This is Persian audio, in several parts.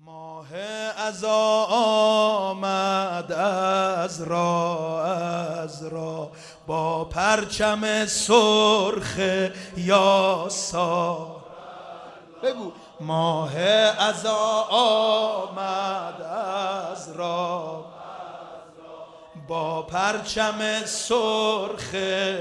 ماه عزا آمد از را با پرچم سرخ یاسا. بگو ماه عزا آمد از را با پرچم سرخ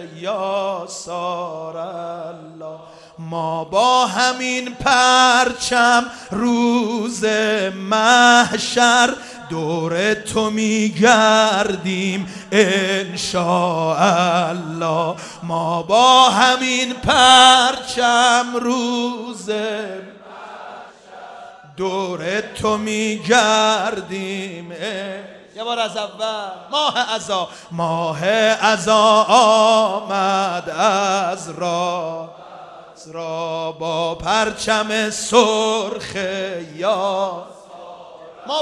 یاسار الله. ما با همین پرچم روز محشر دور تو میگردیم انشاءالله. ما با همین پرچم روز دور تو میگردیم. یه بار از اول. ماه عزا آمد از را با پرچم سرخ یا. ما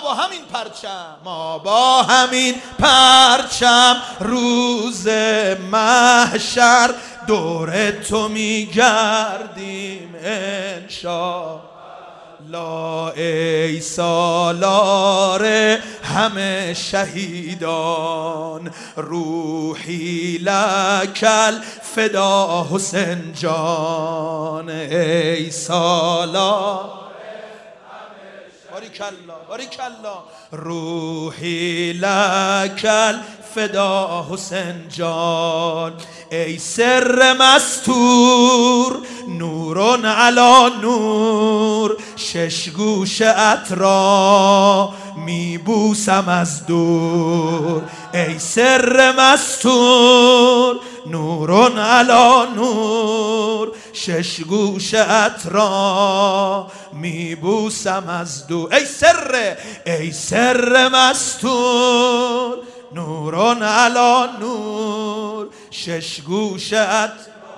با همین پرچم روز محشر دور تو میگردیم انشاءالله. ای سالار همه شهیدان روحی لکل فدا حسین جان. ای سالار باریکالله روحی لکل فدا حسین جان. ای سر مستور نورون علا نور شش گوشت را میبوسم از دور. ای سر مستور نورون علا نور شش گوشت را میبوسم از دور. ای سر مستور نورون علا نور شش گوشت.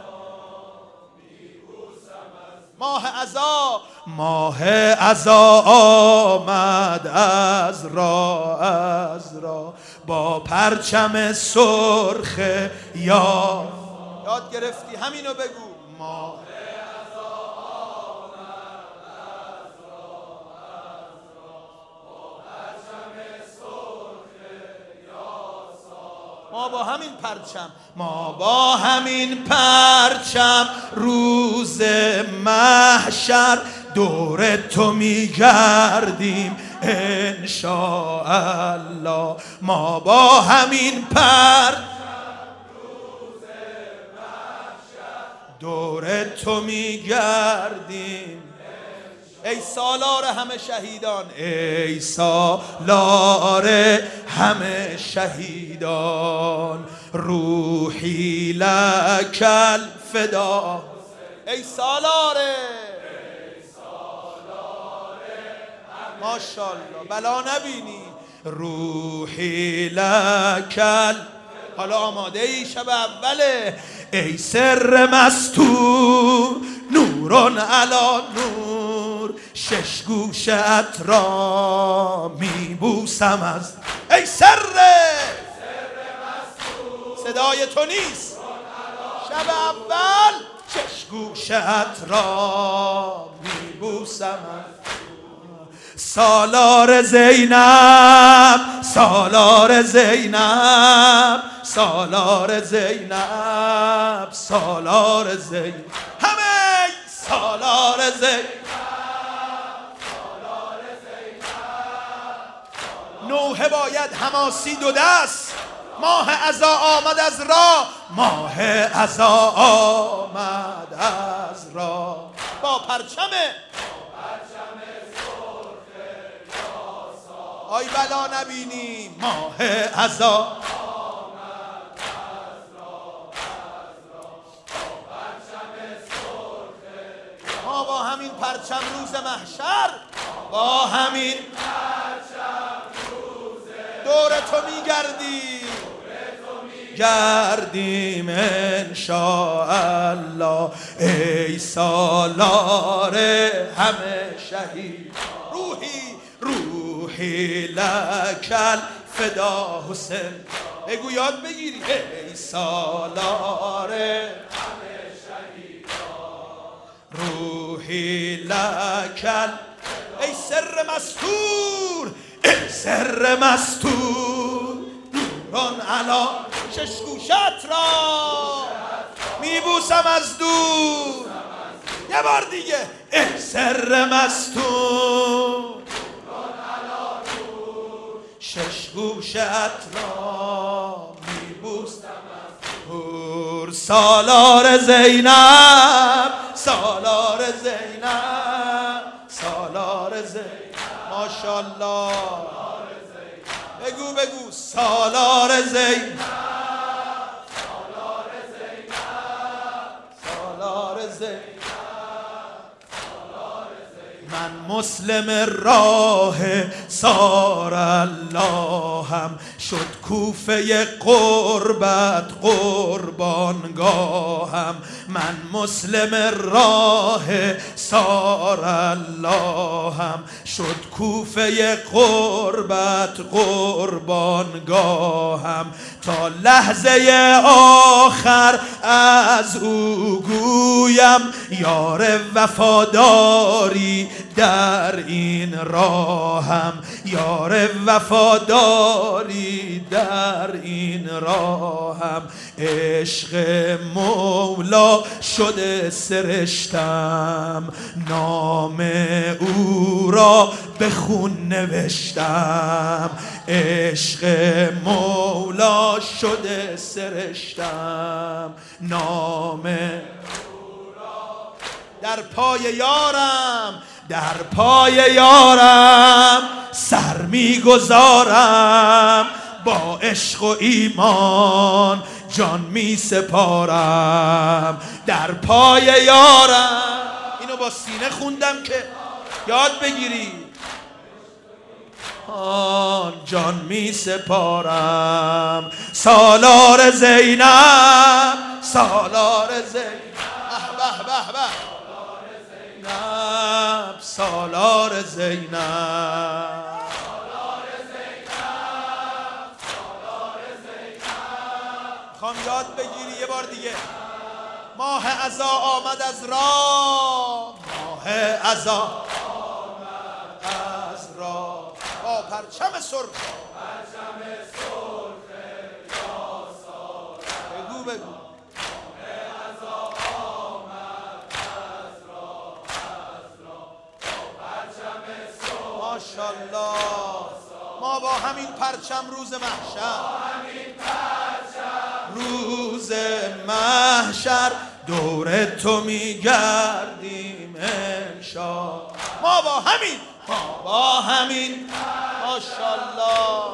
ماه عزا آمد از را با پرچم سرخ یا. یاد گرفتی همینو بگو. ماه ما با همین پرچم روز محشر دور تو میگردیم انشاءالله. ما با همین پرچم روز محشر دور تو میگردیم. ای سالار همه شهیدان، ای سالار همه شهیدان روحی لکل فدا. ای سالار ماشاءالله بلا نبینی روحی لکل. حالا آماده ای شب اوله. ای سر مستور نورون علا نور شش گوشت را میبوسم از. ای سر مستور صدای تو نیست. شب اول شش گوشت را میبوسم از. سالار زینب سالار زینب سالار زینب سالار زینب همه سالار زینب سالار زینب. نوحه باید حماسی دو دست. ماه عزا آمد از را. ماه عزا آمد از را با پرچم آی بلا نبینی. ماه عزا ما با همین پرچم روز محشر با همین پرچم دور تو میگردیم انشاءالله. ای سالار همه شهید روحی لکل فدا حسین. بگو یاد بگیری. ای سالار همه شهیدان روحی لکل. ای سر مستور، ای سر مستور، نوران علا چشگوشت را میبوسم از دور. یه بار دیگه، ای سر مستور، ششگوشت را میبوسم از دور. سالار زینب، سالار زینب، سالار زینب، ماشاءالله. بگو بگو سالار زینب، سالار زینب، سالار زینب. من مسلم راه سار اللهم، شد کوفه قربت قربانگاهم. من مسلم راه سار اللهم، شد کوفه قربت قربانگاهم. تا لحظه آخر از او گویم، یار وفاداری در این راهم، یار وفاداری در این راهم. عشق مولا شده سرشتم، نام او را به خون نوشتم. عشق مولا شده سرشتم، نام در پای یارم، در پای یارم سر میگذارم. با عشق و ایمان جان می سپارم. در پای یارم، اینو با سینه خوندم که یاد بگیری. آن جان می سپارم. سالار زینب، سالار زینب، به به به، سالار زینب، میخوام یاد بگیری یه بار دیگه. ماه عزا آمد از راه، ماه عزا آمد از راه، با پرچم سرخ، پرچم سرخ یاسار. بگو بگو ماشاءالله. ما با همین پرچم روز محشر، روز محشر دور تو میگردیم انشا. ما با همین، ما با همین ماشاءالله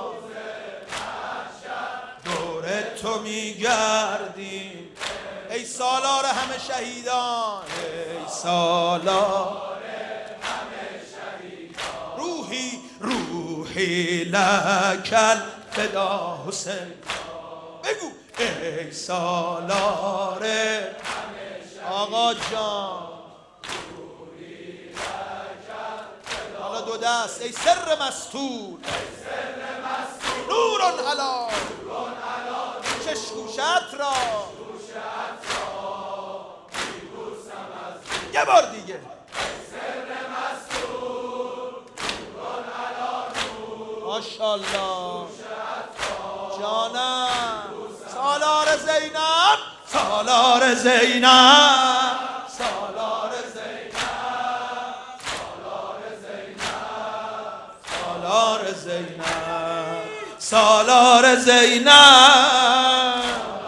دور تو میگردیم. ای سالار همه شهیدان، ای سالار روحی، روحی لکل فدا حسین. بگو ای سالار آقا جان، حالا دو دست. ای سر مستور، نوران علا چشگوشت را. یه بار دیگه، ماشاءالله جانم. سالار زینب، سالار زینب، سالار زینب، سالار زینب، سالار زینب، سالار زینب.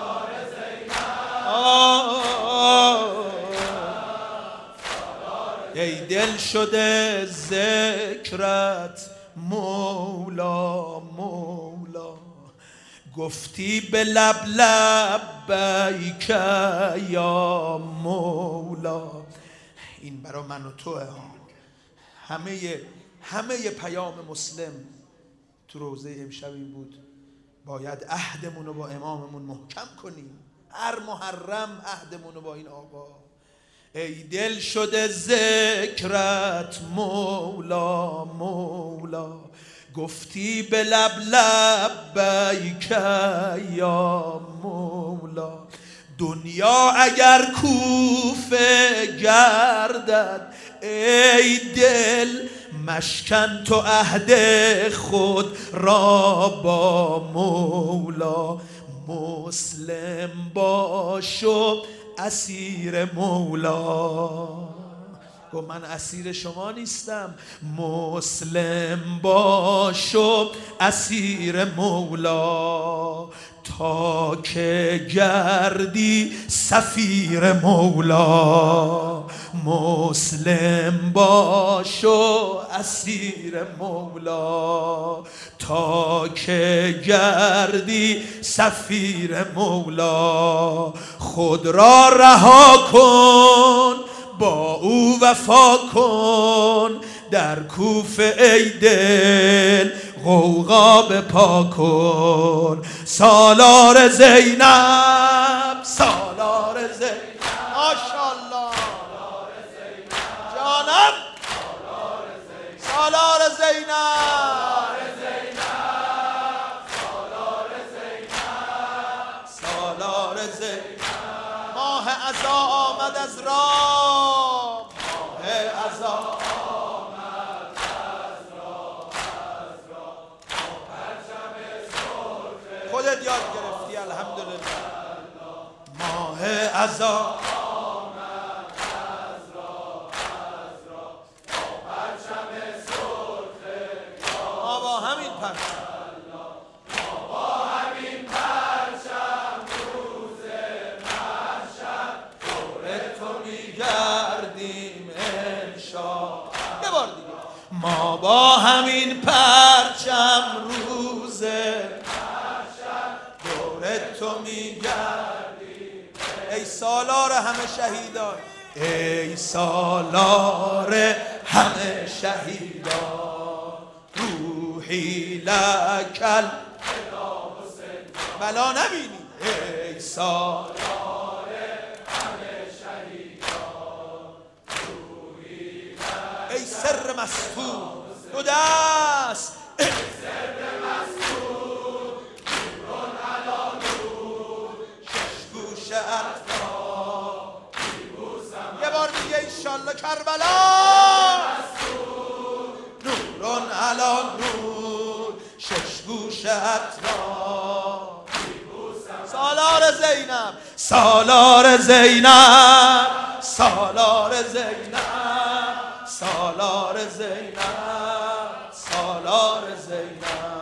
ای دل شده ذکرت مولا، مولا گفتی به لب لبیک یا مولا. این برا من و توه. همه پیام مسلم تو روزه امشب این بود، باید عهدمون رو با اماممون محکم کنیم. هر محرم عهدمون رو با این آقا. ای دل شده ذکرت مولا، مولا گفتی به لب لبیک یا مولا. دنیا اگر کوفه گردد ای دل مشکن تو عهد خود را با مولا، مسلم باش و اسیر مولا. گفت من اسیر شما نیستم، مسلم باش و اسیر مولا، تا که گردی سفیر مولا. مسلم باش و اسیر مولا، تا که گردی سفیر مولا. خود را رها کن با او وفا کن، در کوفه ای دل غوغا بپا کن. سالار زینب، سالار زینب، ماشاءالله جانم، سالار زینب، سالار زینب. ماه عزا آمد از راه، ماه عزا آمد از راه، خودت یاد گرفتی الحمدلله. ماه عزا آمد از راه، پرچم سرخ ما با همین پرچم، ما با همین پرچم روز محشر دور تو میگردیم. ای سالار همه شهیدان، ای سالار همه شهیدان، روحی لکل بلا نبینی. ای سالار ای سر مستور دو دست، ای سر مستور نورون علا نور، شش گوش اطراف میبوسم. یه بار دیگه ایشالله کربلا. نورون علا نور، شش گوش اطراف میبوسم. سالار زینب، سالار زینب، سالار زینب، سالار زینب، سالار زینب.